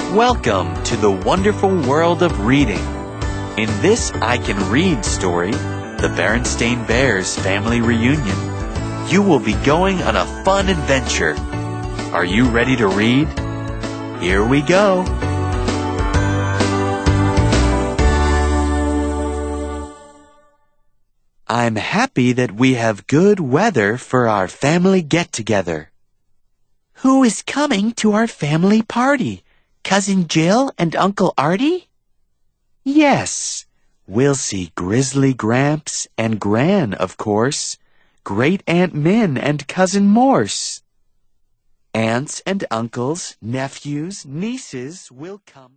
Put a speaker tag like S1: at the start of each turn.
S1: Welcome to the wonderful world of reading. In this I Can Read story, the Berenstain Bears family reunion, you will be going on a fun adventure. Are you ready to read? Here we go. I'm happy that we have good weather for our family get-together. Who is coming to our family party? Cousin Jill and Uncle Artie? Yes, we'll see Grizzly Gramps and Gran, of course, Great Aunt Min and Cousin Morse. Aunts and uncles, nephews, nieces will come.